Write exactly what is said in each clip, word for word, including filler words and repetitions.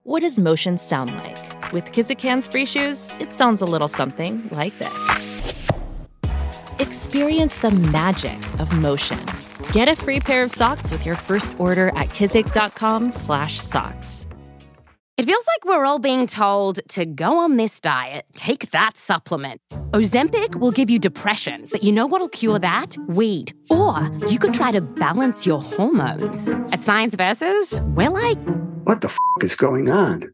What does motion sound like? With Kizikans free shoes, it sounds a little something like this. Experience the magic of motion. Get a free pair of socks with your first order at kizik.com slash socks. It feels like we're all being told to go on this diet, take that supplement. Ozempic will give you depression, but you know what'll cure that? Weed. Or you could try to balance your hormones. At Science Versus, we're like... What the f*** is going on?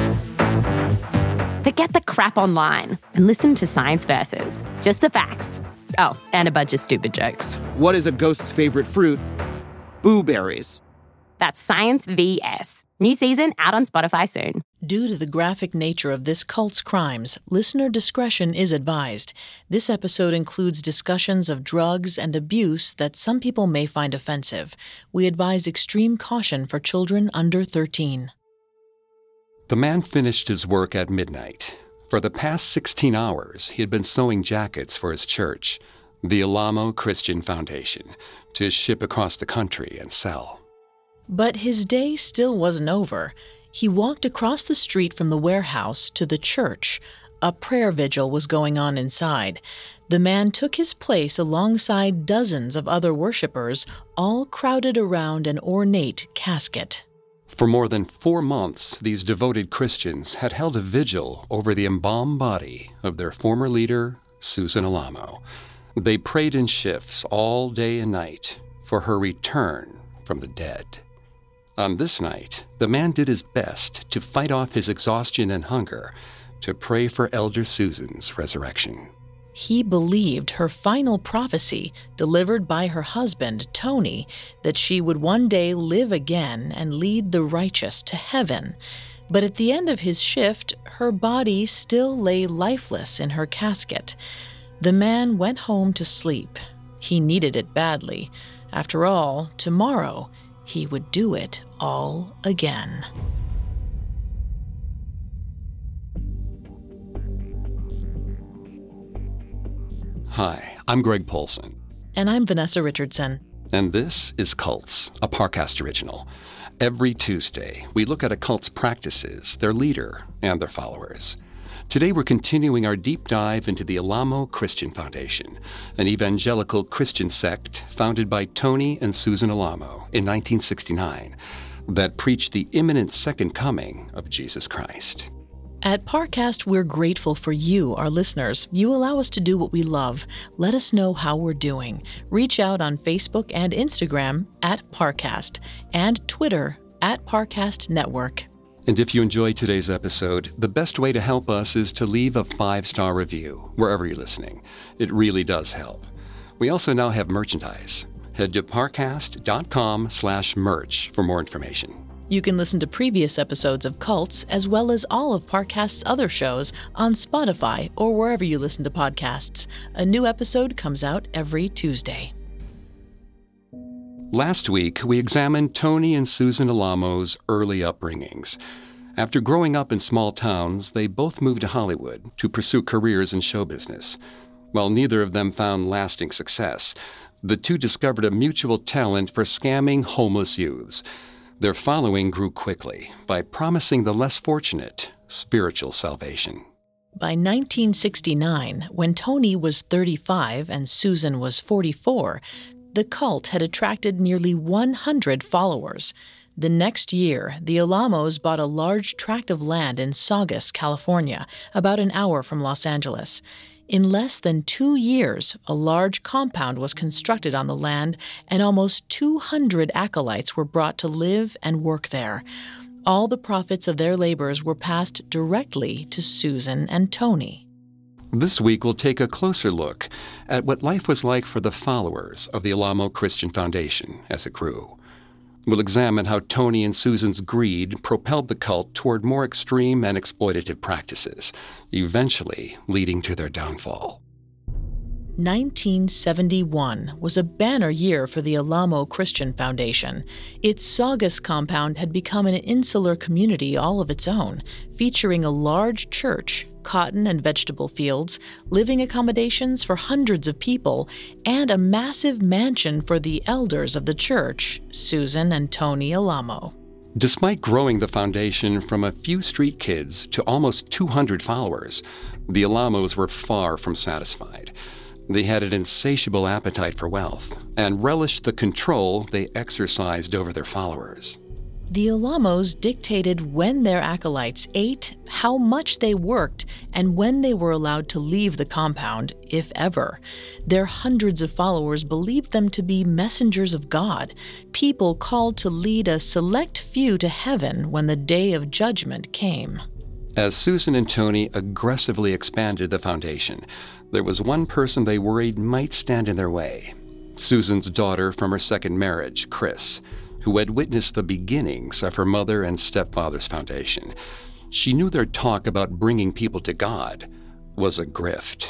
Forget the crap online and listen to Science Versus. Just the facts. Oh, and a bunch of stupid jokes. What is a ghost's favorite fruit? Blueberries. That's Science V S. New season out on Spotify soon. Due to the graphic nature of this cult's crimes, listener discretion is advised. This episode includes discussions of drugs and abuse that some people may find offensive. We advise extreme caution for children under thirteen. The man finished his work at midnight. For the past sixteen hours, he had been sewing jackets for his church, the Alamo Christian Foundation, to ship across the country and sell. But his day still wasn't over. He walked across the street from the warehouse to the church. A prayer vigil was going on inside. The man took his place alongside dozens of other worshipers, all crowded around an ornate casket. For more than four months, these devoted Christians had held a vigil over the embalmed body of their former leader, Susan Alamo. They prayed in shifts all day and night for her return from the dead. On this night, the man did his best to fight off his exhaustion and hunger, to pray for Elder Susan's resurrection. He believed her final prophecy, delivered by her husband, Tony, that she would one day live again and lead the righteous to heaven. But at the end of his shift, her body still lay lifeless in her casket. The man went home to sleep. He needed it badly. After all, tomorrow, he would do it all again. Hi, I'm Greg Polson. And I'm Vanessa Richardson. And this is Cults, a Parcast original. Every Tuesday, we look at a cult's practices, their leader, and their followers. Today, we're continuing our deep dive into the Alamo Christian Foundation, an evangelical Christian sect founded by Tony and Susan Alamo in nineteen sixty-nine that preached the imminent second coming of Jesus Christ. At Parcast, we're grateful for you, our listeners. You allow us to do what we love. Let us know how we're doing. Reach out on Facebook and Instagram at Parcast and Twitter at Parcast Network. And if you enjoyed today's episode, the best way to help us is to leave a five-star review wherever you're listening. It really does help. We also now have merchandise. Head to parcast.com slash merch for more information. You can listen to previous episodes of Cults, as well as all of Parcast's other shows, on Spotify or wherever you listen to podcasts. A new episode comes out every Tuesday. Last week, we examined Tony and Susan Alamo's early upbringings. After growing up in small towns, they both moved to Hollywood to pursue careers in show business. While neither of them found lasting success, the two discovered a mutual talent for scamming homeless youths. Their following grew quickly by promising the less fortunate spiritual salvation. By nineteen sixty-nine, when Tony was thirty-five and Susan was forty-four, the cult had attracted nearly one hundred followers. The next year, the Alamos bought a large tract of land in Saugus, California, about an hour from Los Angeles. In less than two years, a large compound was constructed on the land, and almost two hundred acolytes were brought to live and work there. All the profits of their labors were passed directly to Susan and Tony. This week, we'll take a closer look at what life was like for the followers of the Alamo Christian Foundation as it grew. We'll examine how Tony and Susan's greed propelled the cult toward more extreme and exploitative practices, eventually leading to their downfall. nineteen seventy-one was a banner year for the Alamo Christian Foundation. Its Saugus compound had become an insular community all of its own, featuring a large church, cotton and vegetable fields, living accommodations for hundreds of people, and a massive mansion for the elders of the church, Susan and Tony Alamo. Despite growing the foundation from a few street kids to almost two hundred followers, the Alamos were far from satisfied. They had an insatiable appetite for wealth and relished the control they exercised over their followers. The Alamos dictated when their acolytes ate, how much they worked, and when they were allowed to leave the compound, if ever. Their hundreds of followers believed them to be messengers of God, people called to lead a select few to heaven when the day of judgment came. As Susan and Tony aggressively expanded the foundation, there was one person they worried might stand in their way. Susan's daughter from her second marriage, Chris, who had witnessed the beginnings of her mother and stepfather's foundation. She knew their talk about bringing people to God was a grift.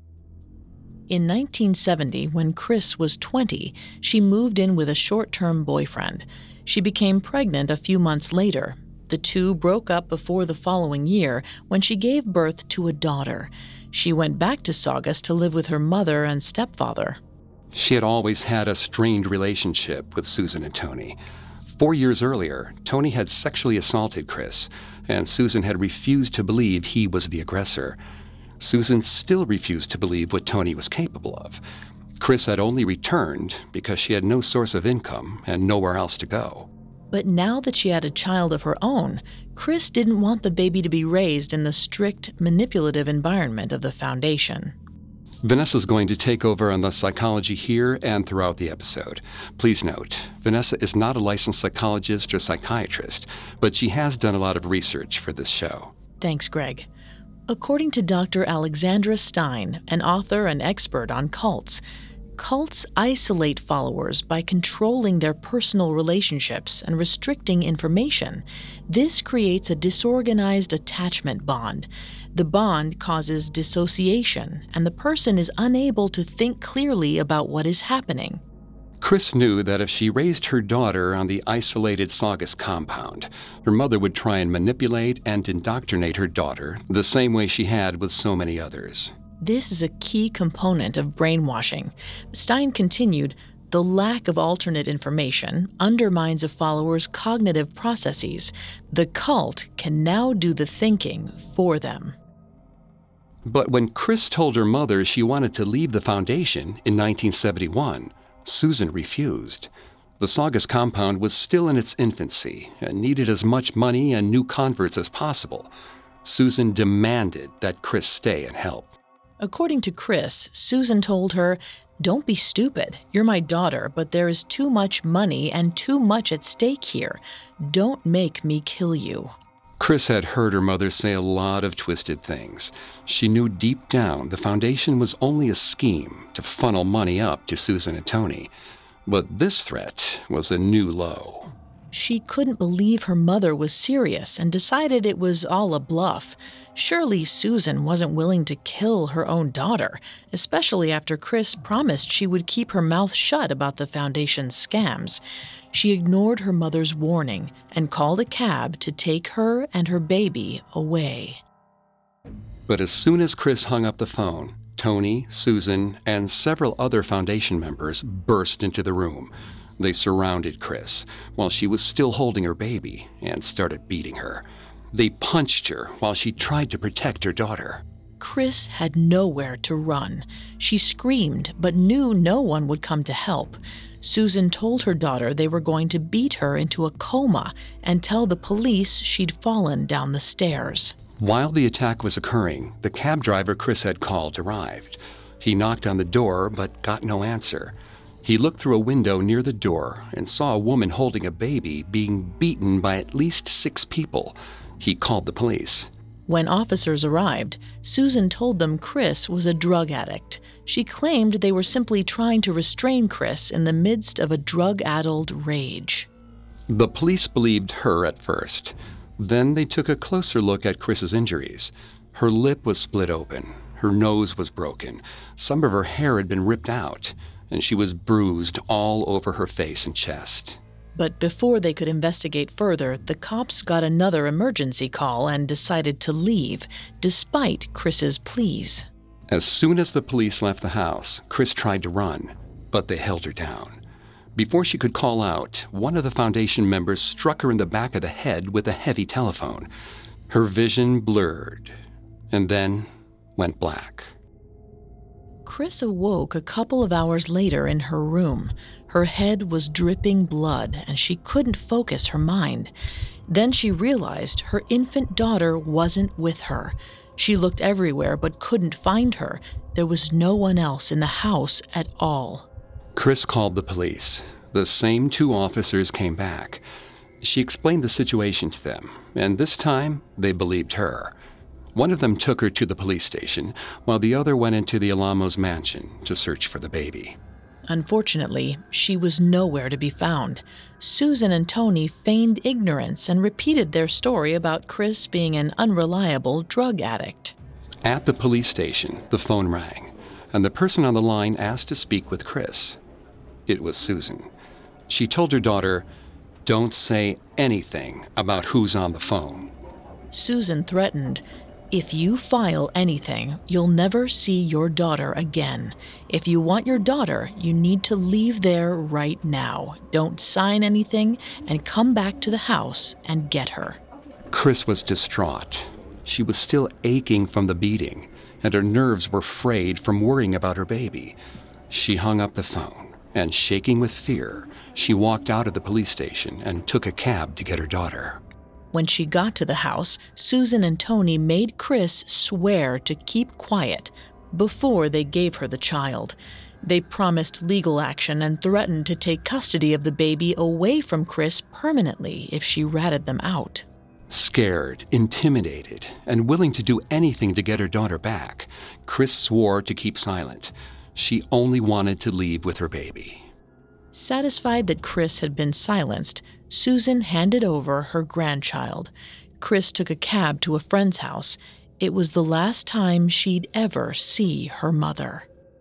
In nineteen seventy, when Chris was twenty, she moved in with a short-term boyfriend. She became pregnant a few months later. The two broke up before the following year when she gave birth to a daughter. She went back to Saugus to live with her mother and stepfather. She had always had a strained relationship with Susan and Tony. Four years earlier, Tony had sexually assaulted Chris, and Susan had refused to believe he was the aggressor. Susan still refused to believe what Tony was capable of. Chris had only returned because she had no source of income and nowhere else to go. But now that she had a child of her own, Chris didn't want the baby to be raised in the strict, manipulative environment of the foundation. Vanessa's going to take over on the psychology here and throughout the episode. Please note, Vanessa is not a licensed psychologist or psychiatrist, but she has done a lot of research for this show. Thanks, Greg. According to Doctor Alexandra Stein, an author and expert on cults, cults isolate followers by controlling their personal relationships and restricting information. This creates a disorganized attachment bond. The bond causes dissociation, and the person is unable to think clearly about what is happening. Chris knew that if she raised her daughter on the isolated Saugus compound, her mother would try and manipulate and indoctrinate her daughter the same way she had with so many others. This is a key component of brainwashing. Stein continued, the lack of alternate information undermines a follower's cognitive processes. The cult can now do the thinking for them. But when Chris told her mother she wanted to leave the foundation in nineteen seventy-one, Susan refused. The Saugus compound was still in its infancy and needed as much money and new converts as possible. Susan demanded that Chris stay and help. According to Chris, Susan told her, "Don't be stupid. You're my daughter, but there is too much money and too much at stake here. Don't make me kill you." Chris had heard her mother say a lot of twisted things. She knew deep down the foundation was only a scheme to funnel money up to Susan and Tony. But this threat was a new low. She couldn't believe her mother was serious and decided it was all a bluff. Surely Susan wasn't willing to kill her own daughter, especially after Chris promised she would keep her mouth shut about the foundation's scams. She ignored her mother's warning and called a cab to take her and her baby away. But as soon as Chris hung up the phone, Tony, Susan, and several other foundation members burst into the room. They surrounded Chris while she was still holding her baby and started beating her. They punched her while she tried to protect her daughter. Chris had nowhere to run. She screamed, but knew no one would come to help. Susan told her daughter they were going to beat her into a coma and tell the police she'd fallen down the stairs. While the attack was occurring, the cab driver Chris had called arrived. He knocked on the door but got no answer. He looked through a window near the door and saw a woman holding a baby being beaten by at least six people. He called the police. When officers arrived, Susan told them Chris was a drug addict. She claimed they were simply trying to restrain Chris in the midst of a drug-addled rage. The police believed her at first. Then they took a closer look at Chris's injuries. Her lip was split open. Her nose was broken. Some of her hair had been ripped out, and she was bruised all over her face and chest. But before they could investigate further, the cops got another emergency call and decided to leave, despite Chris's pleas. As soon as the police left the house, Chris tried to run, but they held her down. Before she could call out, one of the Foundation members struck her in the back of the head with a heavy telephone. Her vision blurred, and then went black. Chris awoke a couple of hours later in her room. Her head was dripping blood, and she couldn't focus her mind. Then she realized her infant daughter wasn't with her. She looked everywhere but couldn't find her. There was no one else in the house at all. Chris called the police. The same two officers came back. She explained the situation to them, and this time they believed her. One of them took her to the police station, while the other went into the Alamos mansion to search for the baby. Unfortunately, she was nowhere to be found. Susan and Tony feigned ignorance and repeated their story about Chris being an unreliable drug addict. At the police station, the phone rang, and the person on the line asked to speak with Chris. It was Susan. She told her daughter, "Don't say anything about who's on the phone." Susan threatened, "If you file anything, you'll never see your daughter again. If you want your daughter, you need to leave there right now. Don't sign anything and come back to the house and get her." Chris was distraught. She was still aching from the beating, and her nerves were frayed from worrying about her baby. She hung up the phone, and shaking with fear, she walked out of the police station and took a cab to get her daughter. When she got to the house, Susan and Tony made Chris swear to keep quiet before they gave her the child. They promised legal action and threatened to take custody of the baby away from Chris permanently if she ratted them out. Scared, intimidated, and willing to do anything to get her daughter back, Chris swore to keep silent. She only wanted to leave with her baby. Satisfied that Chris had been silenced, Susan handed over her grandchild. Chris took a cab to a friend's house. It was the last time she'd ever see her mother.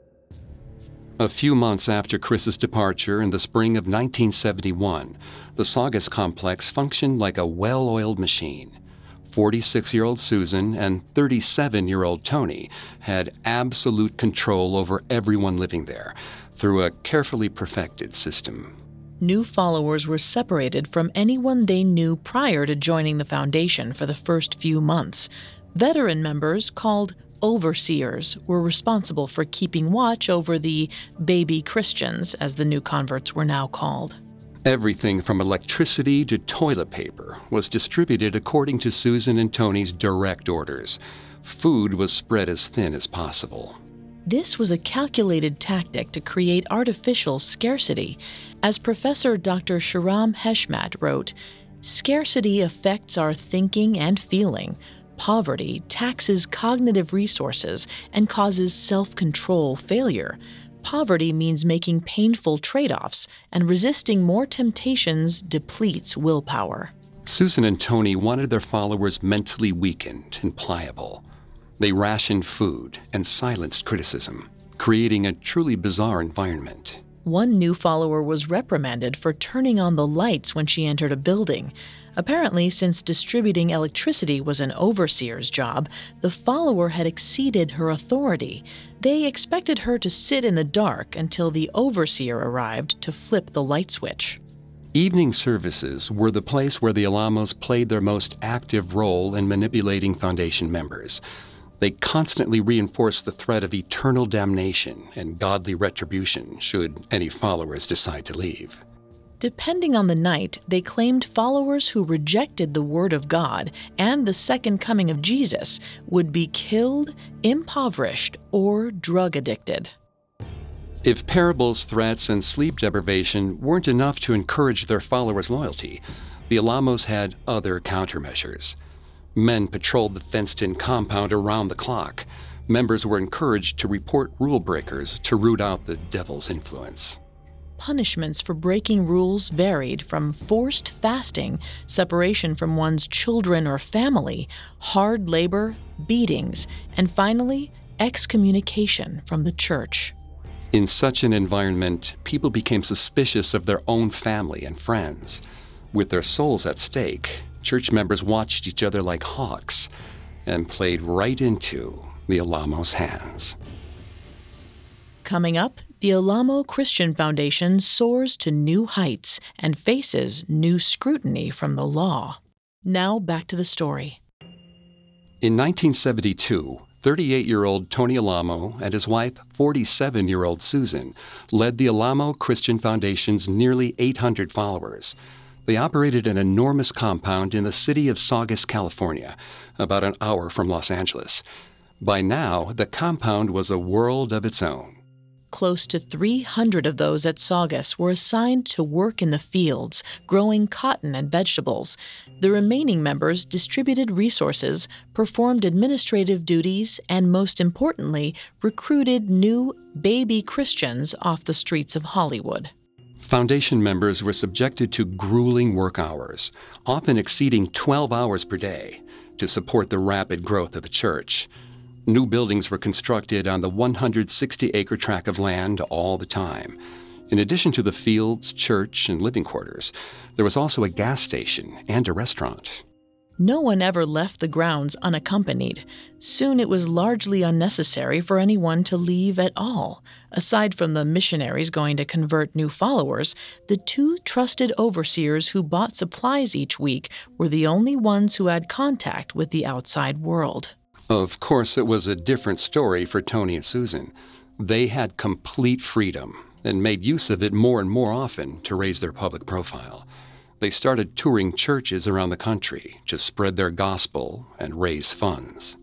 A few months after Chris's departure in the spring of nineteen seventy-one, the Saugus complex functioned like a well-oiled machine. forty-six-year-old Susan and thirty-seven-year-old Tony had absolute control over everyone living there through a carefully perfected system. New followers were separated from anyone they knew prior to joining the Foundation for the first few months. Veteran members, called overseers, were responsible for keeping watch over the baby Christians, as the new converts were now called. Everything from electricity to toilet paper was distributed according to Susan and Tony's direct orders. Food was spread as thin as possible. This was a calculated tactic to create artificial scarcity. As Professor Doctor Shahram Heshmat wrote, "Scarcity affects our thinking and feeling. Poverty taxes cognitive resources and causes self-control failure. Poverty means making painful trade-offs, and resisting more temptations depletes willpower." Susan and Tony wanted their followers mentally weakened and pliable. They rationed food and silenced criticism, creating a truly bizarre environment. One new follower was reprimanded for turning on the lights when she entered a building. Apparently, since distributing electricity was an overseer's job, the follower had exceeded her authority. They expected her to sit in the dark until the overseer arrived to flip the light switch. Evening services were the place where the Alamos played their most active role in manipulating Foundation members. They constantly reinforced the threat of eternal damnation and godly retribution should any followers decide to leave. Depending on the night, they claimed followers who rejected the Word of God and the second coming of Jesus would be killed, impoverished, or drug addicted. If parables, threats, and sleep deprivation weren't enough to encourage their followers' loyalty, the Alamos had other countermeasures. Men patrolled the fenced-in compound around the clock. Members were encouraged to report rule breakers to root out the devil's influence. Punishments for breaking rules varied from forced fasting, separation from one's children or family, hard labor, beatings, and finally, excommunication from the church. In such an environment, people became suspicious of their own family and friends. With their souls at stake, church members watched each other like hawks and played right into the Alamos' hands. Coming up, the Alamo Christian Foundation soars to new heights and faces new scrutiny from the law. Now back to the story. In nineteen seventy-two, thirty-eight-year-old Tony Alamo and his wife, forty-seven-year-old Susan, led the Alamo Christian Foundation's nearly eight hundred followers. They operated an enormous compound in the city of Saugus, California, about an hour from Los Angeles. By now, the compound was a world of its own. Close to three hundred of those at Saugus were assigned to work in the fields, growing cotton and vegetables. The remaining members distributed resources, performed administrative duties, and most importantly, recruited new baby Christians off the streets of Hollywood. Foundation members were subjected to grueling work hours, often exceeding twelve hours per day, to support the rapid growth of the church. New buildings were constructed on the one hundred sixty acre tract of land all the time. In addition to the fields, church, and living quarters, there was also a gas station and a restaurant. No one ever left the grounds unaccompanied. Soon it was largely unnecessary for anyone to leave at all. Aside from the missionaries going to convert new followers, the two trusted overseers who bought supplies each week were the only ones who had contact with the outside world. Of course, it was a different story for Tony and Susan. They had complete freedom and made use of it more and more often to raise their public profile. They started touring churches around the country to spread their gospel and raise funds.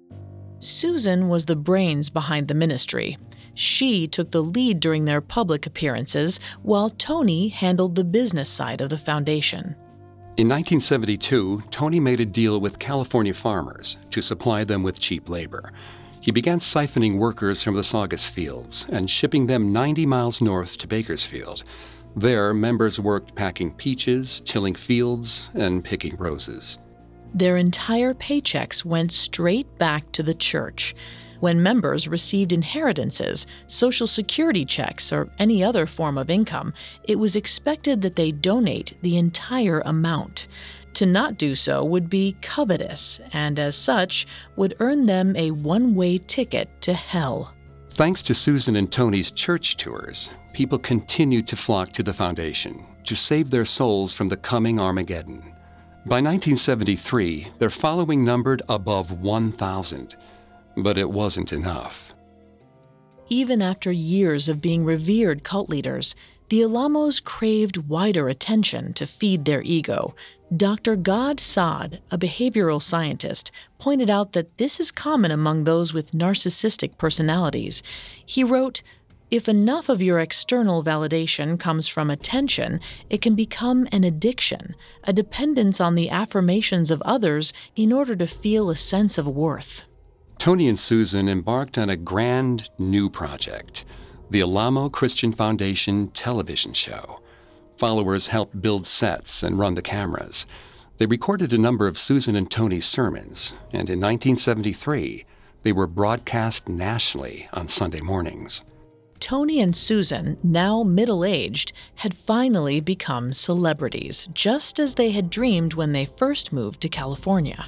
Susan was the brains behind the ministry. She took the lead during their public appearances, while Tony handled the business side of the foundation. In nineteen seventy-two, Tony made a deal with California farmers to supply them with cheap labor. He began siphoning workers from the Saugus fields and shipping them ninety miles north to Bakersfield. There, members worked packing peaches, tilling fields, and picking roses. Their entire paychecks went straight back to the church. When members received inheritances, Social Security checks, or any other form of income, it was expected that they donate the entire amount. To not do so would be covetous, and as such, would earn them a one-way ticket to hell. Thanks to Susan and Tony's church tours, people continued to flock to the foundation to save their souls from the coming Armageddon. By nineteen seventy-three, their following numbered above one thousand. But it wasn't enough. Even after years of being revered cult leaders, the Alamos craved wider attention to feed their ego. Doctor Gad Saad, a behavioral scientist, pointed out that this is common among those with narcissistic personalities. He wrote, "If enough of your external validation comes from attention, it can become an addiction, a dependence on the affirmations of others in order to feel a sense of worth." Tony and Susan embarked on a grand new project, the Alamo Christian Foundation television show. Followers helped build sets and run the cameras. They recorded a number of Susan and Tony's sermons, and in nineteen seventy-three, they were broadcast nationally on Sunday mornings. Tony and Susan, now middle-aged, had finally become celebrities, just as they had dreamed when they first moved to California.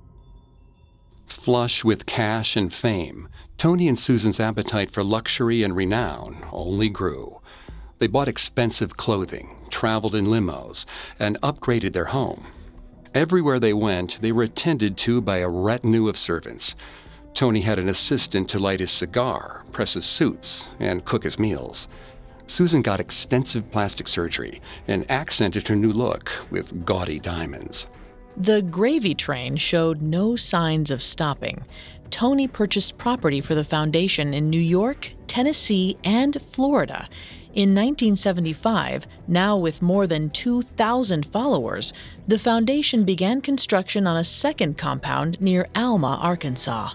Flush with cash and fame, Tony and Susan's appetite for luxury and renown only grew. They bought expensive clothing, traveled in limos, and upgraded their home. Everywhere they went, they were attended to by a retinue of servants. Tony had an assistant to light his cigar, press his suits, and cook his meals. Susan got extensive plastic surgery and accented her new look with gaudy diamonds. The gravy train showed no signs of stopping. Tony purchased property for the foundation in New York, Tennessee, and Florida. In nineteen seventy-five, now with more than two thousand followers, the foundation began construction on a second compound near Alma, Arkansas.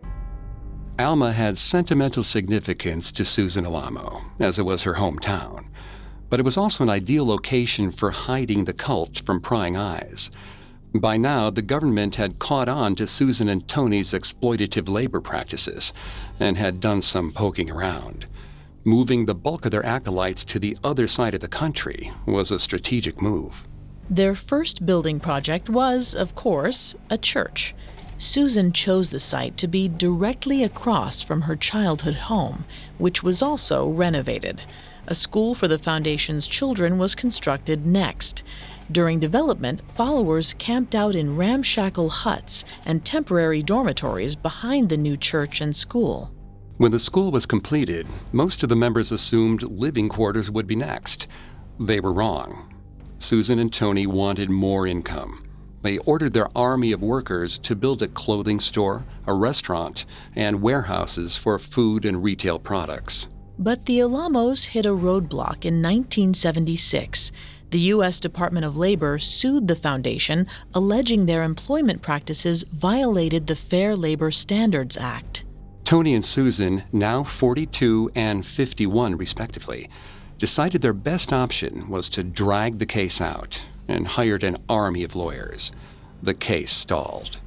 Alma had sentimental significance to Susan Alamo, as it was her hometown. But it was also an ideal location for hiding the cult from prying eyes. By now, the government had caught on to Susan and Tony's exploitative labor practices and had done some poking around. Moving the bulk of their acolytes to the other side of the country was a strategic move. Their first building project was, of course, a church. Susan chose the site to be directly across from her childhood home, which was also renovated. A school for the foundation's children was constructed next. During development, followers camped out in ramshackle huts and temporary dormitories behind the new church and school. When the school was completed, most of the members assumed living quarters would be next. They were wrong. Susan and Tony wanted more income. They ordered their army of workers to build a clothing store, a restaurant, and warehouses for food and retail products. But the Alamos hit a roadblock in nineteen seventy-six. The U S Department of Labor sued the foundation, alleging their employment practices violated the Fair Labor Standards Act. Tony and Susan, now forty-two and fifty-one respectively, decided their best option was to drag the case out and hired an army of lawyers. The case stalled.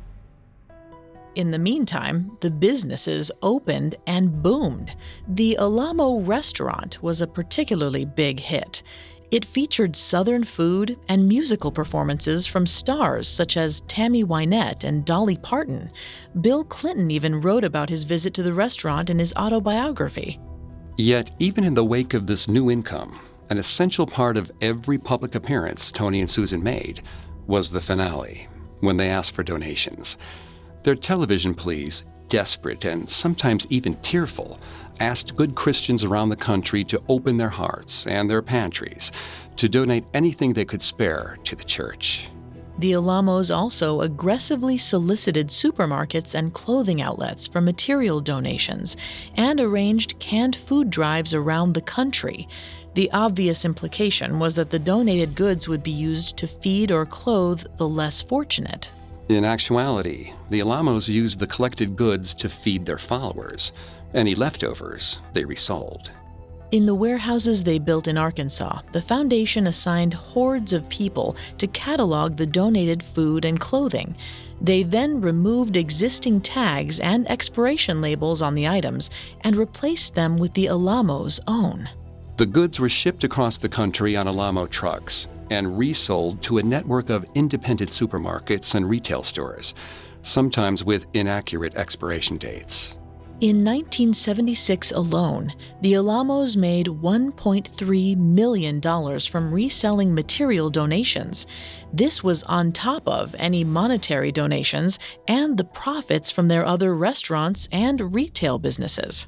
In the meantime, the businesses opened and boomed. The Alamo restaurant was a particularly big hit. It featured Southern food and musical performances from stars such as Tammy Wynette and Dolly Parton. Bill Clinton even wrote about his visit to the restaurant in his autobiography. Yet, even in the wake of this new income, an essential part of every public appearance Tony and Susan made was the finale, when they asked for donations. Their television pleas, desperate and sometimes even tearful, asked good Christians around the country to open their hearts and their pantries to donate anything they could spare to the church. The Alamos also aggressively solicited supermarkets and clothing outlets for material donations and arranged canned food drives around the country. The obvious implication was that the donated goods would be used to feed or clothe the less fortunate. In actuality, the Alamos used the collected goods to feed their followers. Any leftovers they resold. In the warehouses they built in Arkansas, the foundation assigned hordes of people to catalog the donated food and clothing. They then removed existing tags and expiration labels on the items and replaced them with the Alamos' own. The goods were shipped across the country on Alamo trucks and resold to a network of independent supermarkets and retail stores, sometimes with inaccurate expiration dates. In nineteen seventy-six alone, the Alamos made one point three million dollars from reselling material donations. This was on top of any monetary donations and the profits from their other restaurants and retail businesses.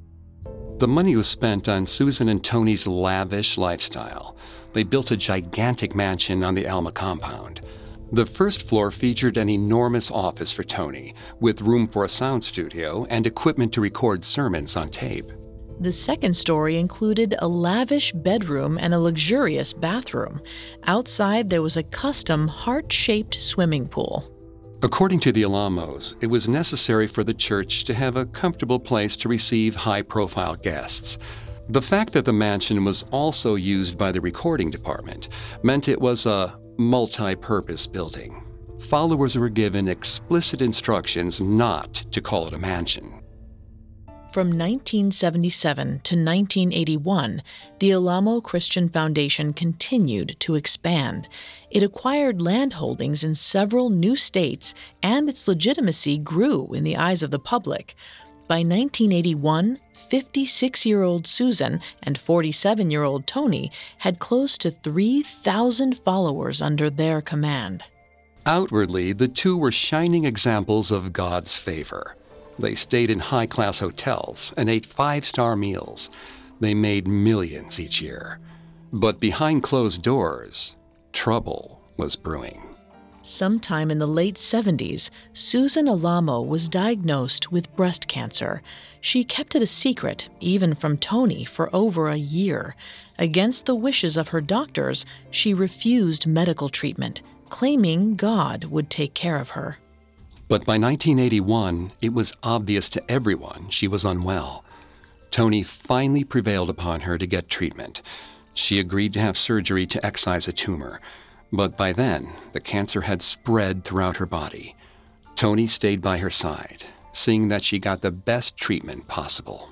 The money was spent on Susan and Tony's lavish lifestyle. They built a gigantic mansion on the Alma compound. The first floor featured an enormous office for Tony, with room for a sound studio and equipment to record sermons on tape. The second story included a lavish bedroom and a luxurious bathroom. Outside, there was a custom heart-shaped swimming pool. According to the Alamos, it was necessary for the church to have a comfortable place to receive high-profile guests. The fact that the mansion was also used by the recording department meant it was a multi-purpose building. Followers were given explicit instructions not to call it a mansion. From nineteen seventy-seven to nineteen eighty-one, the Alamo Christian Foundation continued to expand. It acquired land holdings in several new states, and its legitimacy grew in the eyes of the public. By nineteen eighty-one, fifty-six-year-old Susan and forty-seven-year-old Tony had close to three thousand followers under their command. Outwardly, the two were shining examples of God's favor. They stayed in high-class hotels and ate five-star meals. They made millions each year. But behind closed doors, trouble was brewing. Sometime in the late seventies, Susan Alamo was diagnosed with breast cancer. She kept it a secret, even from Tony, for over a year. Against the wishes of her doctors, she refused medical treatment, claiming God would take care of her. But by nineteen eighty-one, it was obvious to everyone she was unwell. Tony finally prevailed upon her to get treatment. She agreed to have surgery to excise a tumor. But by then, the cancer had spread throughout her body. Tony stayed by her side, seeing that she got the best treatment possible.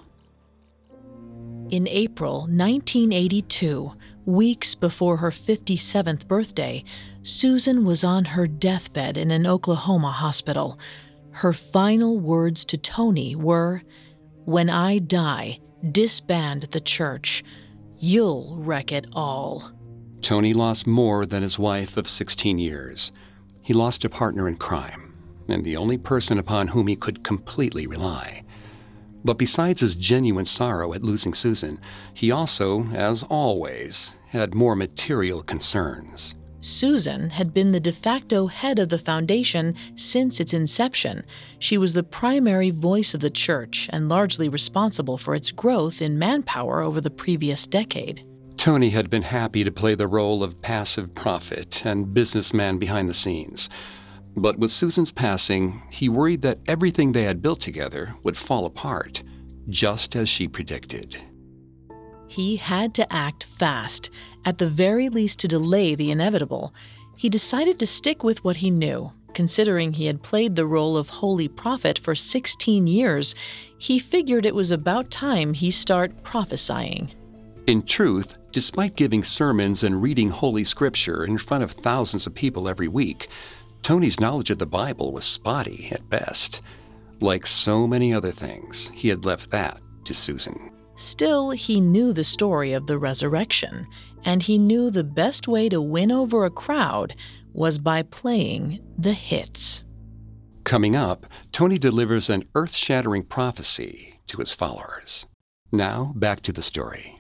In April nineteen eighty-two, weeks before her fifty-seventh birthday, Susan was on her deathbed in an Oklahoma hospital. Her final words to Tony were, "When I die, disband the church. You'll wreck it all." Tony lost more than his wife of sixteen years. He lost a partner in crime, and the only person upon whom he could completely rely. But besides his genuine sorrow at losing Susan, he also, as always, had more material concerns. Susan had been the de facto head of the foundation since its inception. She was the primary voice of the church and largely responsible for its growth in manpower over the previous decade. Tony had been happy to play the role of passive prophet and businessman behind the scenes. But with Susan's passing, he worried that everything they had built together would fall apart, just as she predicted. He had to act fast, at the very least to delay the inevitable. He decided to stick with what he knew. Considering he had played the role of holy prophet for sixteen years, he figured it was about time he start prophesying. In truth, despite giving sermons and reading Holy Scripture in front of thousands of people every week, Tony's knowledge of the Bible was spotty at best. Like so many other things, he had left that to Susan. Still, he knew the story of the resurrection, and he knew the best way to win over a crowd was by playing the hits. Coming up, Tony delivers an earth-shattering prophecy to his followers. Now, back to the story.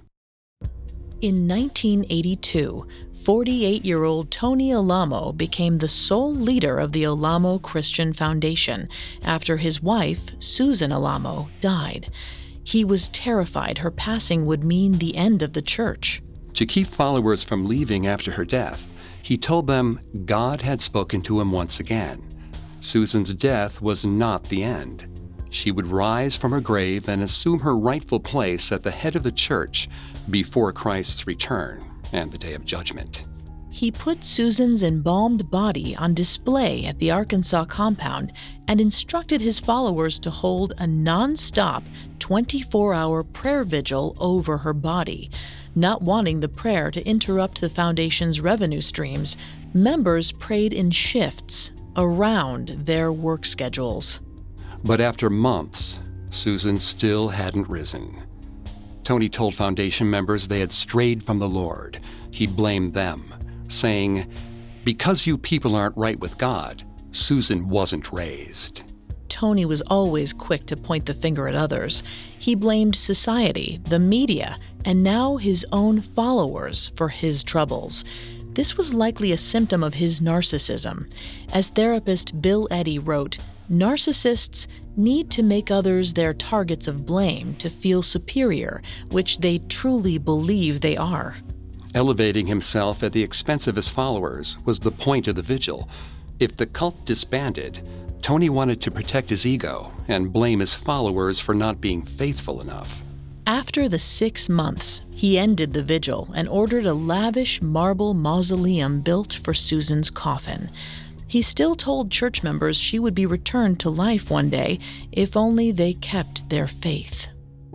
In nineteen eighty-two, forty-eight-year-old Tony Alamo became the sole leader of the Alamo Christian Foundation after his wife, Susan Alamo, died. He was terrified her passing would mean the end of the church. To keep followers from leaving after her death, he told them God had spoken to him once again. Susan's death was not the end. She would rise from her grave and assume her rightful place at the head of the church before Christ's return and the day of judgment. He put Susan's embalmed body on display at the Arkansas compound and instructed his followers to hold a non-stop twenty-four hour prayer vigil over her body. Not wanting the prayer to interrupt the foundation's revenue streams, members prayed in shifts around their work schedules. But after months, Susan still hadn't risen. Tony told foundation members they had strayed from the Lord. He blamed them, saying, "Because you people aren't right with God, Susan wasn't raised." Tony was always quick to point the finger at others. He blamed society, the media, and now his own followers for his troubles. This was likely a symptom of his narcissism. As therapist Bill Eddy wrote, narcissists need to make others their targets of blame to feel superior, which they truly believe they are. Elevating himself at the expense of his followers was the point of the vigil. If the cult disbanded, Tony wanted to protect his ego and blame his followers for not being faithful enough. After the six months, he ended the vigil and ordered a lavish marble mausoleum built for Susan's coffin. He still told church members she would be returned to life one day if only they kept their faith.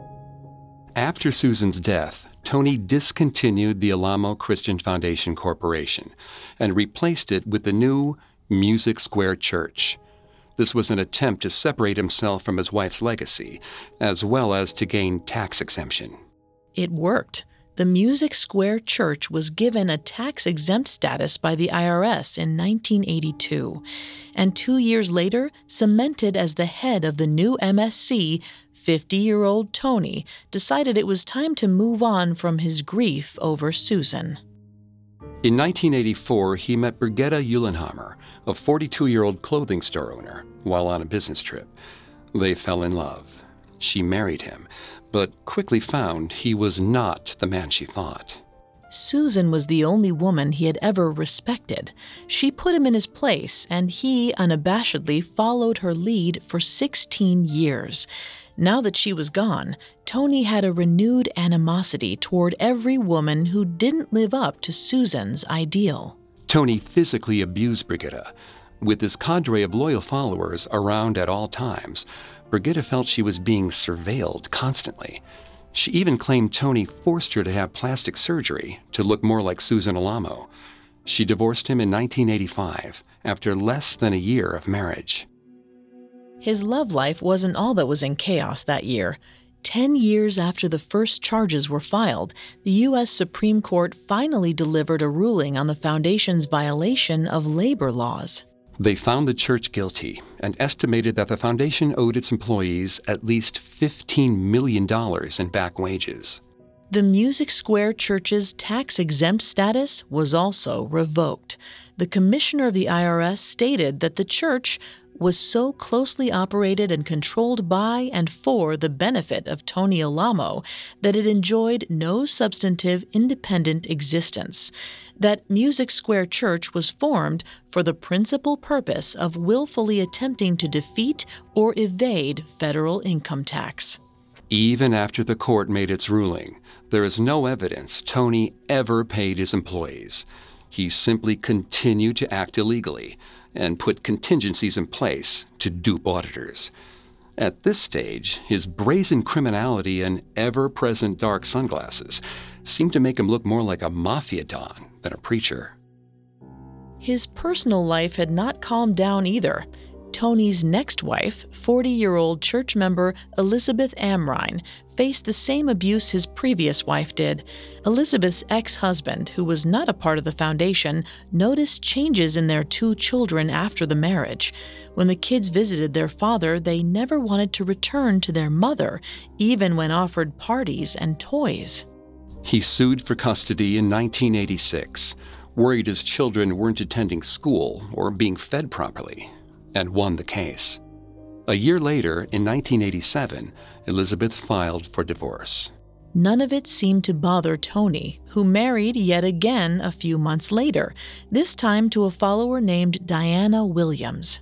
After Susan's death, Tony discontinued the Alamo Christian Foundation Corporation and replaced it with the new Music Square Church. This was an attempt to separate himself from his wife's legacy, as well as to gain tax exemption. It worked. The Music Square Church was given a tax-exempt status by the I R S in nineteen eighty-two, and two years later, cemented as the head of the new M S C, fifty-year-old Tony decided it was time to move on from his grief over Susan. In nineteen eighty-four, he met Brigitta Eulenhammer, a forty-two-year-old clothing store owner, while on a business trip. They fell in love. She married him, but quickly found he was not the man she thought. Susan was the only woman he had ever respected. She put him in his place, and he unabashedly followed her lead for sixteen years. Now that she was gone, Tony had a renewed animosity toward every woman who didn't live up to Susan's ideal. Tony physically abused Brigitta. With his cadre of loyal followers around at all times, Brigitta felt she was being surveilled constantly. She even claimed Tony forced her to have plastic surgery to look more like Susan Alamo. She divorced him in nineteen eighty-five, after less than a year of marriage. His love life wasn't all that was in chaos that year. Ten years after the first charges were filed, the U S Supreme Court finally delivered a ruling on the foundation's violation of labor laws. They found the church guilty and estimated that the foundation owed its employees at least fifteen million dollars in back wages. The Music Square Church's tax-exempt status was also revoked. The commissioner of the I R S stated that the church was so closely operated and controlled by and for the benefit of Tony Alamo that it enjoyed no substantive independent existence, that Music Square Church was formed for the principal purpose of willfully attempting to defeat or evade federal income tax. Even after the court made its ruling, there is no evidence Tony ever paid his employees. He simply continued to act illegally and put contingencies in place to dupe auditors. At this stage, his brazen criminality and ever-present dark sunglasses seemed to make him look more like a mafia don than a preacher. His personal life had not calmed down either. Tony's next wife, forty-year-old church member Elizabeth Amrine, faced the same abuse his previous wife did. Elizabeth's ex-husband, who was not a part of the foundation, noticed changes in their two children after the marriage. When the kids visited their father, they never wanted to return to their mother, even when offered parties and toys. He sued for custody in nineteen eighty-six, worried his children weren't attending school or being fed properly, and won the case. A year later, in nineteen eighty-seven, Elizabeth filed for divorce. None of it seemed to bother Tony, who married yet again a few months later, this time to a follower named Diana Williams.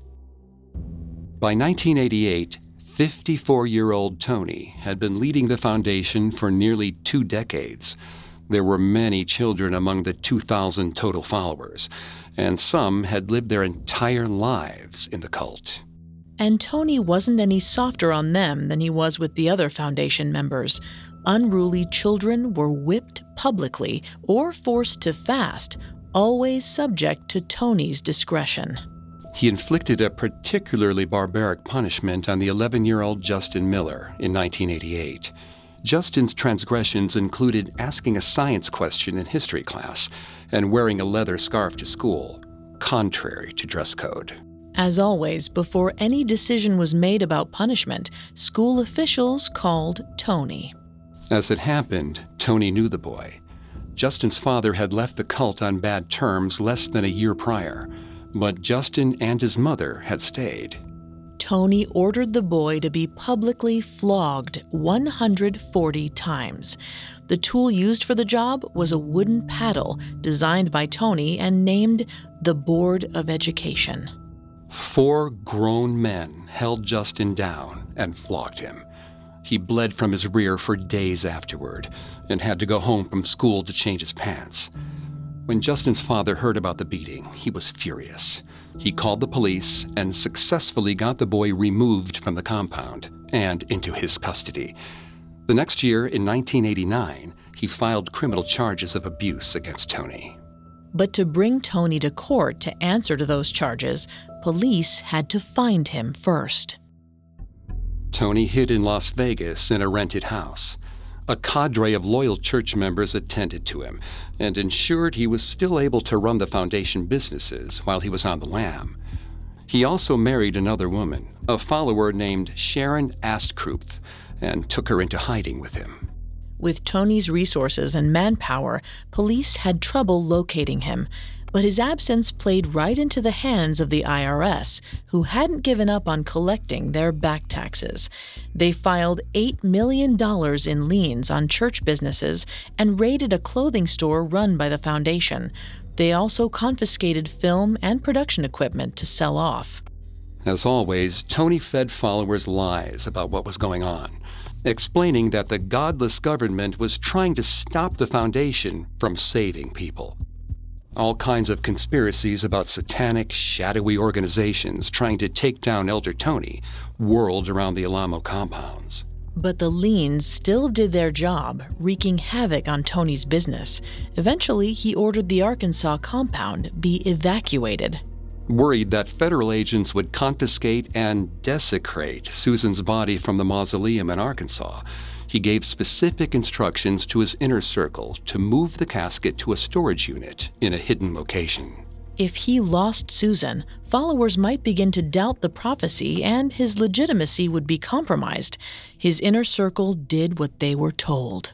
By nineteen eighty-eight, fifty-four-year-old Tony had been leading the foundation for nearly two decades. There were many children among the two thousand total followers, and some had lived their entire lives in the cult. And Tony wasn't any softer on them than he was with the other foundation members. Unruly children were whipped publicly or forced to fast, always subject to Tony's discretion. He inflicted a particularly barbaric punishment on the eleven-year-old Justin Miller in nineteen eighty-eight. Justin's transgressions included asking a science question in history class and wearing a leather scarf to school, contrary to dress code. As always, before any decision was made about punishment, school officials called Tony. As it happened, Tony knew the boy. Justin's father had left the cult on bad terms less than a year prior, but Justin and his mother had stayed. Tony ordered the boy to be publicly flogged one hundred forty times. The tool used for the job was a wooden paddle designed by Tony and named the Board of Education. Four grown men held Justin down and flogged him. He bled from his rear for days afterward and had to go home from school to change his pants. When Justin's father heard about the beating, he was furious. He called the police and successfully got the boy removed from the compound and into his custody. The next year, in nineteen eighty-nine, he filed criminal charges of abuse against Tony. But to bring Tony to court to answer to those charges, police had to find him first. Tony hid in Las Vegas in a rented house. A cadre of loyal church members attended to him and ensured he was still able to run the foundation businesses while he was on the lam. He also married another woman, a follower named Sharon Astkrupp, and took her into hiding with him. With Tony's resources and manpower, police had trouble locating him, but his absence played right into the hands of the I R S, who hadn't given up on collecting their back taxes. They filed eight million dollars in liens on church businesses and raided a clothing store run by the foundation. They also confiscated film and production equipment to sell off. As always, Tony fed followers lies about what was going on, explaining that the godless government was trying to stop the foundation from saving people. All kinds of conspiracies about satanic, shadowy organizations trying to take down Elder Tony whirled around the Alamo compounds. But the liens still did their job, wreaking havoc on Tony's business. Eventually, he ordered the Arkansas compound be evacuated. Worried that federal agents would confiscate and desecrate Susan's body from the mausoleum in Arkansas, he gave specific instructions to his inner circle to move the casket to a storage unit in a hidden location. If he lost Susan, followers might begin to doubt the prophecy and his legitimacy would be compromised. His inner circle did what they were told.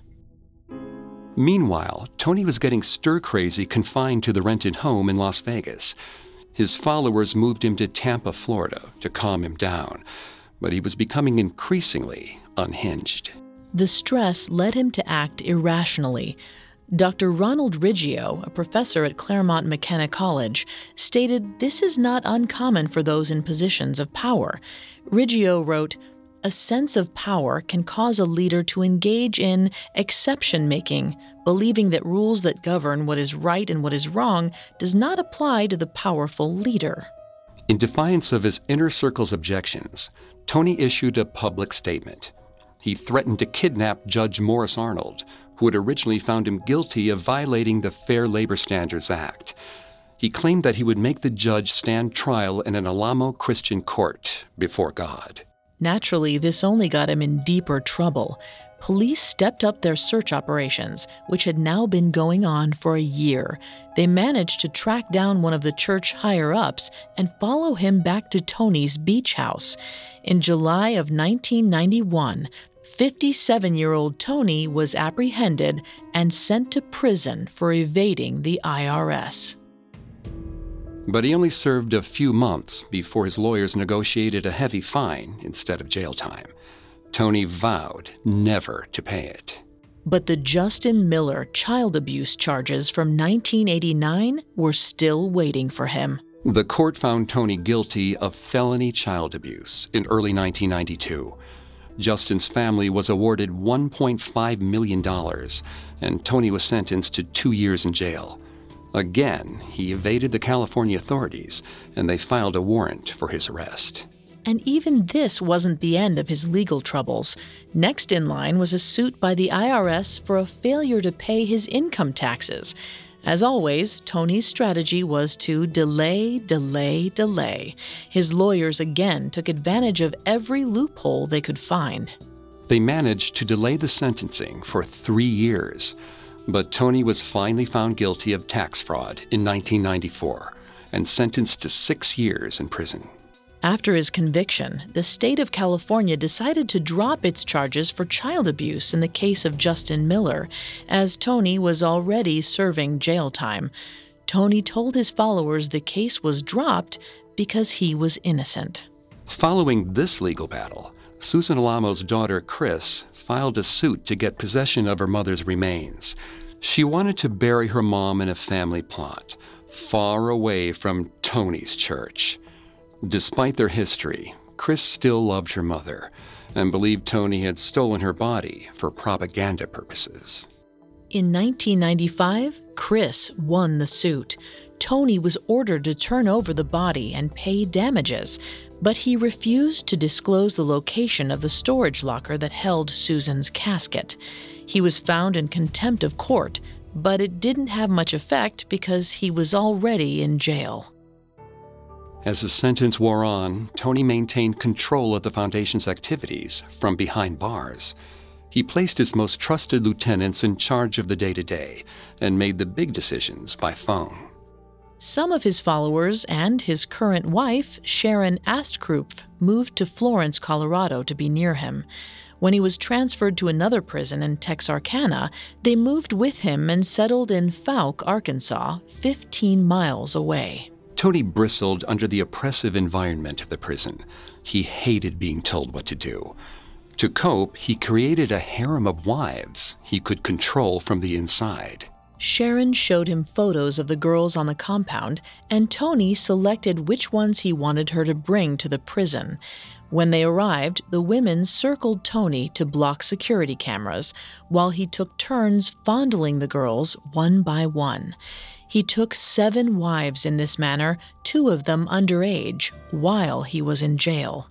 Meanwhile, Tony was getting stir-crazy confined to the rented home in Las Vegas. His followers moved him to Tampa, Florida, to calm him down, but he was becoming increasingly unhinged. The stress led him to act irrationally. Doctor Ronald Riggio, a professor at Claremont McKenna College, stated this is not uncommon for those in positions of power. Riggio wrote, "A sense of power can cause a leader to engage in exception-making, believing that rules that govern what is right and what is wrong does not apply to the powerful leader." In defiance of his inner circle's objections, Tony issued a public statement. He threatened to kidnap Judge Morris Arnold, who had originally found him guilty of violating the Fair Labor Standards Act. He claimed that he would make the judge stand trial in an Alamo Christian court before God. Naturally, this only got him in deeper trouble. Police stepped up their search operations, which had now been going on for a year. They managed to track down one of the church higher-ups and follow him back to Tony's beach house. In July of nineteen ninety-one, fifty-seven-year-old Tony was apprehended and sent to prison for evading the I R S. But he only served a few months before his lawyers negotiated a heavy fine instead of jail time. Tony vowed never to pay it. But the Justin Miller child abuse charges from nineteen eighty-nine were still waiting for him. The court found Tony guilty of felony child abuse in early nineteen ninety-two. Justin's family was awarded one point five million dollars, and Tony was sentenced to two years in jail. Again, he evaded the California authorities, and they filed a warrant for his arrest. And even this wasn't the end of his legal troubles. Next in line was a suit by the I R S for a failure to pay his income taxes. As always, Tony's strategy was to delay, delay, delay. His lawyers again took advantage of every loophole they could find. They managed to delay the sentencing for three years, but Tony was finally found guilty of tax fraud in nineteen ninety-four and sentenced to six years in prison. After his conviction, the state of California decided to drop its charges for child abuse in the case of Justin Miller, as Tony was already serving jail time. Tony told his followers the case was dropped because he was innocent. Following this legal battle, Susan Alamo's daughter, Chris, filed a suit to get possession of her mother's remains. She wanted to bury her mom in a family plot, far away from Tony's church. Despite their history, Chris still loved her mother and believed Tony had stolen her body for propaganda purposes. In nineteen ninety-five, Chris won the suit. Tony was ordered to turn over the body and pay damages, but he refused to disclose the location of the storage locker that held Susan's casket. He was found in contempt of court, but it didn't have much effect because he was already in jail. As the sentence wore on, Tony maintained control of the foundation's activities from behind bars. He placed his most trusted lieutenants in charge of the day-to-day and made the big decisions by phone. Some of his followers and his current wife, Sharon Astkrupp, moved to Florence, Colorado to be near him. When he was transferred to another prison in Texarkana, they moved with him and settled in Fouke, Arkansas, fifteen miles away. Tony bristled under the oppressive environment of the prison. He hated being told what to do. To cope, he created a harem of wives he could control from the inside. Sharon showed him photos of the girls on the compound, and Tony selected which ones he wanted her to bring to the prison. When they arrived, the women circled Tony to block security cameras, while he took turns fondling the girls one by one. He took seven wives in this manner, two of them underage, while he was in jail.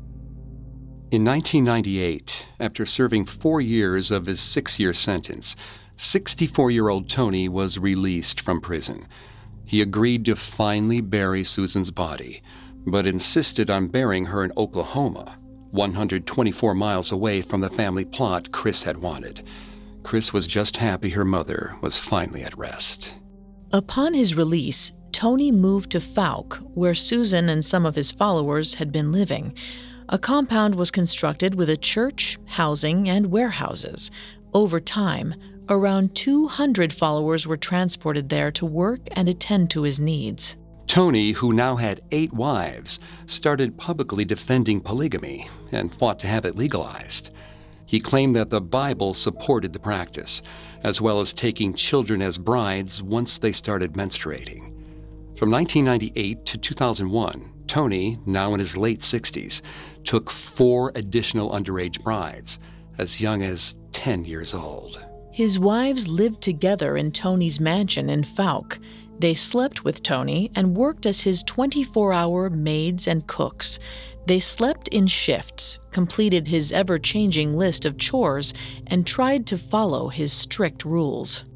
In nineteen ninety-eight, after serving four years of his six-year sentence, sixty-four-year-old Tony was released from prison. He agreed to finally bury Susan's body, but insisted on burying her in Oklahoma, one hundred twenty-four miles away from the family plot Chris had wanted. Chris was just happy her mother was finally at rest. Upon his release, Tony moved to Fouke, where Susan and some of his followers had been living. A compound was constructed with a church, housing, and warehouses. Over time, around two hundred followers were transported there to work and attend to his needs. Tony, who now had eight wives, started publicly defending polygamy and fought to have it legalized. He claimed that the Bible supported the practice, as well as taking children as brides once they started menstruating. From nineteen ninety-eight to two thousand one, Tony, now in his late sixties, took four additional underage brides, as young as ten years old. His wives lived together in Tony's mansion in Fouke. They slept with Tony and worked as his twenty-four hour maids and cooks. They slept in shifts, completed his ever-changing list of chores, and tried to follow his strict rules.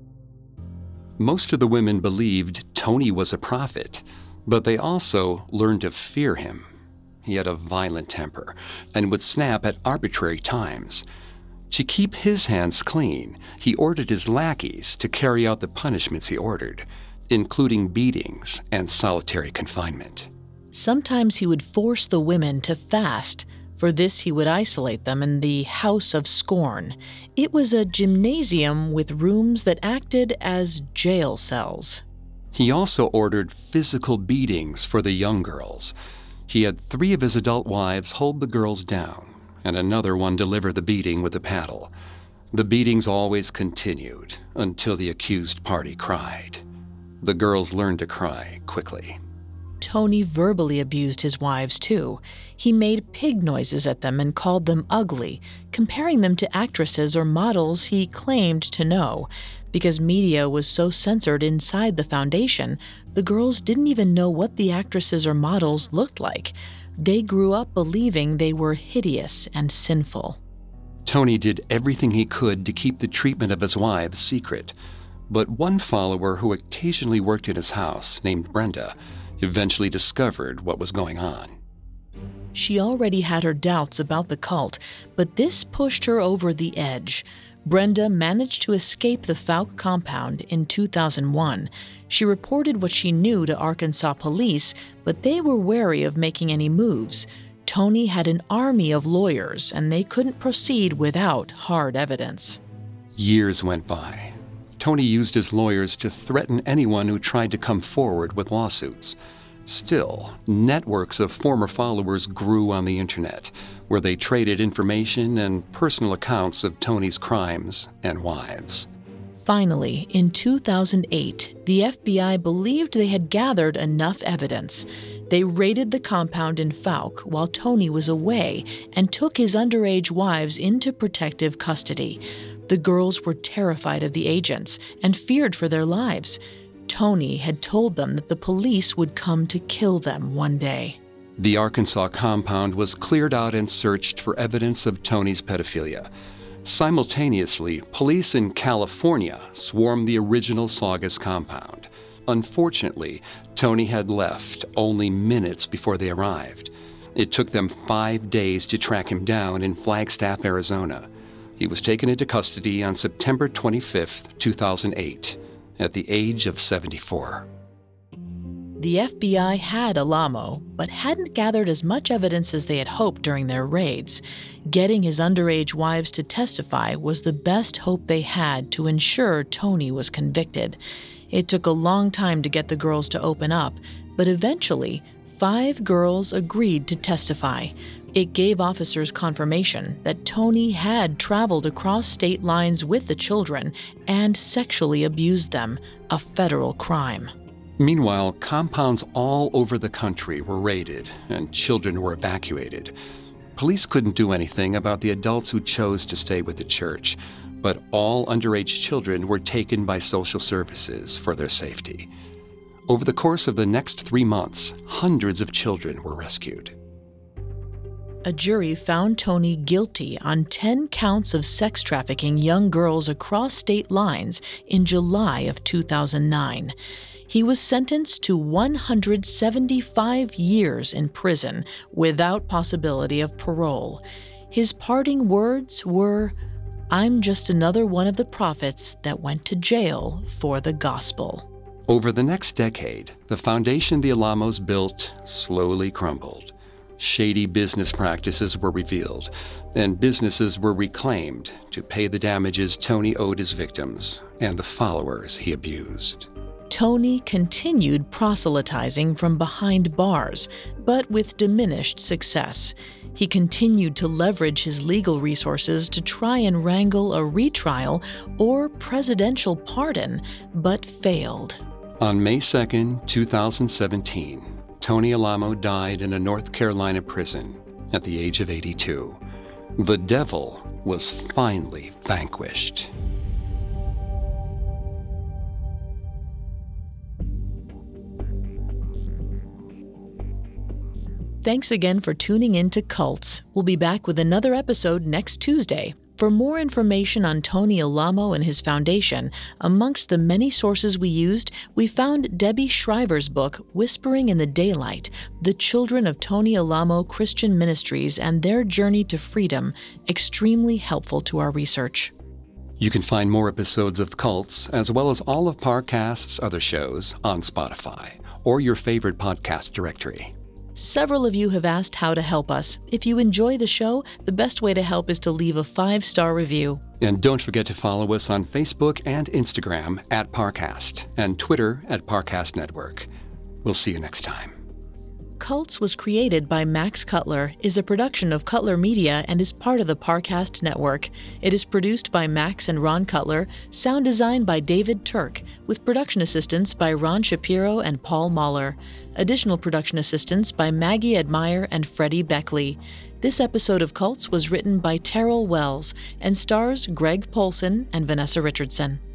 Most of the women believed Tony was a prophet, but they also learned to fear him. He had a violent temper and would snap at arbitrary times. To keep his hands clean, he ordered his lackeys to carry out the punishments he ordered, including beatings and solitary confinement. Sometimes he would force the women to fast. For this, he would isolate them in the House of Scorn. It was a gymnasium with rooms that acted as jail cells. He also ordered physical beatings for the young girls. He had three of his adult wives hold the girls down, and another one deliver the beating with a paddle. The beatings always continued until the accused party cried. The girls learned to cry quickly. Tony verbally abused his wives, too. He made pig noises at them and called them ugly, comparing them to actresses or models he claimed to know. Because media was so censored inside the foundation, the girls didn't even know what the actresses or models looked like. They grew up believing they were hideous and sinful. Tony did everything he could to keep the treatment of his wives secret. But one follower who occasionally worked in his house, named Brenda, eventually discovered what was going on. She already had her doubts about the cult, but this pushed her over the edge. Brenda managed to escape the Fouke compound in two thousand one. She reported what she knew to Arkansas police, but they were wary of making any moves. Tony had an army of lawyers, and they couldn't proceed without hard evidence. Years went by. Tony used his lawyers to threaten anyone who tried to come forward with lawsuits. Still, networks of former followers grew on the internet, where they traded information and personal accounts of Tony's crimes and wives. Finally, in two thousand eight, the F B I believed they had gathered enough evidence. They raided the compound in Fouke while Tony was away and took his underage wives into protective custody. The girls were terrified of the agents and feared for their lives. Tony had told them that the police would come to kill them one day. The Arkansas compound was cleared out and searched for evidence of Tony's pedophilia. Simultaneously, police in California swarmed the original Saugus compound. Unfortunately, Tony had left only minutes before they arrived. It took them five days to track him down in Flagstaff, Arizona. He was taken into custody on September twenty-fifth, two thousand eight, at the age of seventy-four. The F B I had Alamo, but hadn't gathered as much evidence as they had hoped during their raids. Getting his underage wives to testify was the best hope they had to ensure Tony was convicted. It took a long time to get the girls to open up, but eventually, five girls agreed to testify. It gave officers confirmation that Tony had traveled across state lines with the children and sexually abused them, a federal crime. Meanwhile, compounds all over the country were raided and children were evacuated. Police couldn't do anything about the adults who chose to stay with the church, but all underage children were taken by social services for their safety. Over the course of the next three months, hundreds of children were rescued. A jury found Tony guilty on ten counts of sex trafficking young girls across state lines in July of two thousand nine. He was sentenced to one hundred seventy-five years in prison without possibility of parole. His parting words were, "I'm just another one of the prophets that went to jail for the gospel." Over the next decade, the foundation the Alamos built slowly crumbled. Shady business practices were revealed, and businesses were reclaimed to pay the damages Tony owed his victims and the followers he abused. Tony continued proselytizing from behind bars, but with diminished success. He continued to leverage his legal resources to try and wrangle a retrial or presidential pardon, but failed. On May second, two thousand seventeen, Tony Alamo died in a North Carolina prison at the age of eighty-two. The devil was finally vanquished. Thanks again for tuning in to Cults. We'll be back with another episode next Tuesday. For more information on Tony Alamo and his foundation, amongst the many sources we used, we found Debbie Shriver's book, Whispering in the Daylight, The Children of Tony Alamo Christian Ministries and Their Journey to Freedom, extremely helpful to our research. You can find more episodes of Cults, as well as all of Parcast's other shows, on Spotify or your favorite podcast directory. Several of you have asked how to help us. If you enjoy the show, the best way to help is to leave a five-star review. And don't forget to follow us on Facebook and Instagram at Parcast and Twitter at Parcast Network. We'll see you next time. Cults was created by Max Cutler, is a production of Cutler Media, and is part of the Parcast Network. It is produced by Max and Ron Cutler, sound design by David Turk, with production assistance by Ron Shapiro and Paul Mahler. Additional production assistance by Maggie Admire and Freddie Beckley. This episode of Cults was written by Terrell Wells and stars Greg Polson and Vanessa Richardson.